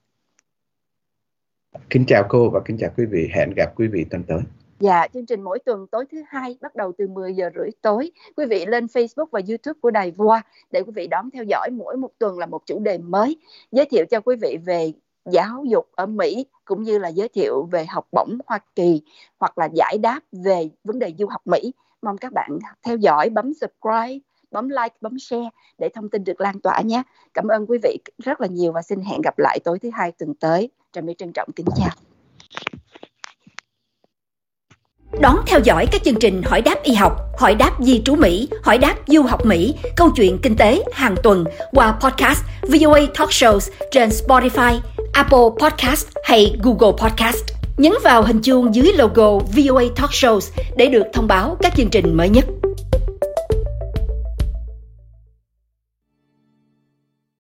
Kính chào cô và kính chào quý vị. Hẹn gặp quý vị tuần tới. Dạ, chương trình mỗi tuần tối thứ Hai bắt đầu từ 10 giờ rưỡi tối. Quý vị lên Facebook và YouTube của Đài VOA để quý vị đón theo dõi. Mỗi một tuần là một chủ đề mới, giới thiệu cho quý vị về giáo dục ở Mỹ, cũng như là giới thiệu về học bổng Hoa Kỳ hoặc là giải đáp về vấn đề du học Mỹ. Mong các bạn theo dõi, bấm subscribe, bấm like, bấm share để thông tin được lan tỏa nhé. Cảm ơn quý vị rất là nhiều và xin hẹn gặp lại tối thứ Hai tuần tới. Trà My trân trọng kính chào. Đón theo dõi các chương trình Hỏi đáp y học, Hỏi đáp di trú Mỹ, Hỏi đáp du học Mỹ, Câu chuyện kinh tế hàng tuần qua podcast VOA Talk Shows trên Spotify, Apple Podcast hay Google Podcast. Nhấn vào hình chuông dưới logo VOA Talk Shows để được thông báo các chương trình mới nhất.